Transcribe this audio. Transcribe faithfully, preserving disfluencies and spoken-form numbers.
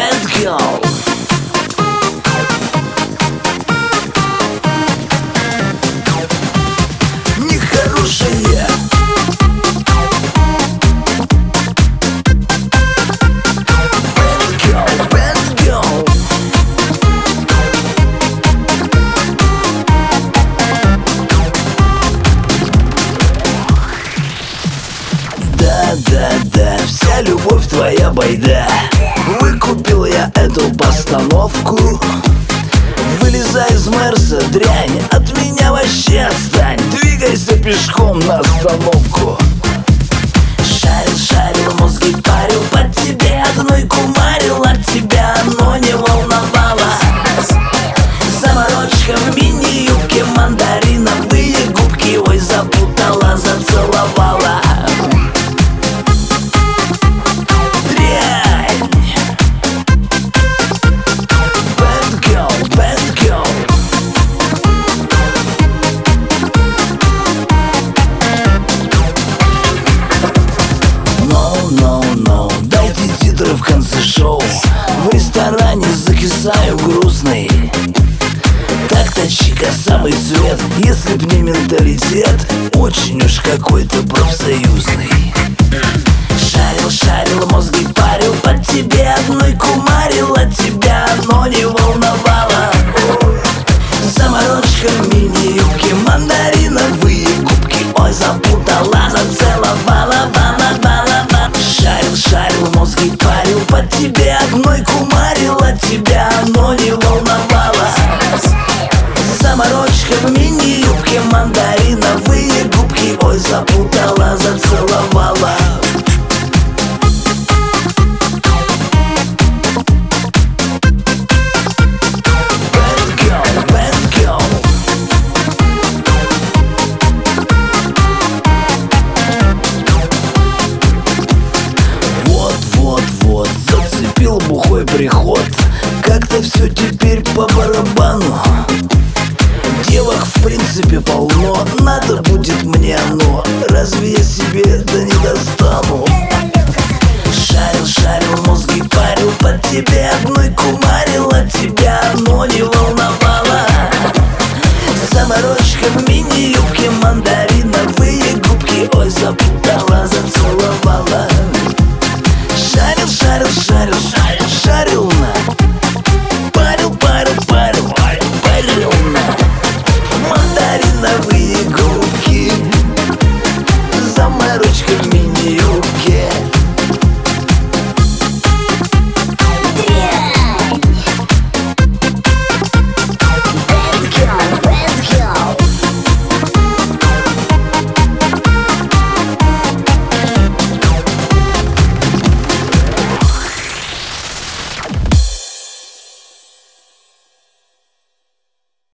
bad girl. Нехорошая. Bad girl, bad girl. Да-да-да, вся любовь твоя байда. Выкупил я эту постановку. Вылезай из Мерса, дрянь, от меня вообще отстань. Двигайся пешком на остановку. Шарил, шарил, мозги парил, под тебе одной кумарил. От тебя оно не волновало. Заморочка в мини-юбке, мандариновые губки. Ой, запутала, зацеловала. В конце шоу в ресторане закисаю грустный. Так-то чика самый цвет, если б не менталитет, очень уж какой-то профсоюзный. Шарил, шарил, мозги парил, под тебе одной кумарил. От тебя оно не волновало. Заморочка в мини-юбке, мандариновые губки. Ой, запутала, зацеловала, бала, бала, бала. Шарил, шарил, мозги парил, под тебе одной кумарил. От тебя оно не волновало. Заморочка в мини-юбке, мандариновые губки. Ой, запутала, зацеловала. Вот-вот-вот, зацепил бухой приход. Как-то все теперь по барабану. Девок в принципе полно, надо будет мне оно. Разве я себе да не достану? Шарил, шарил, мозги парил, под тебе одной кумарил. От тебя оно не волновало. Заморочка в мини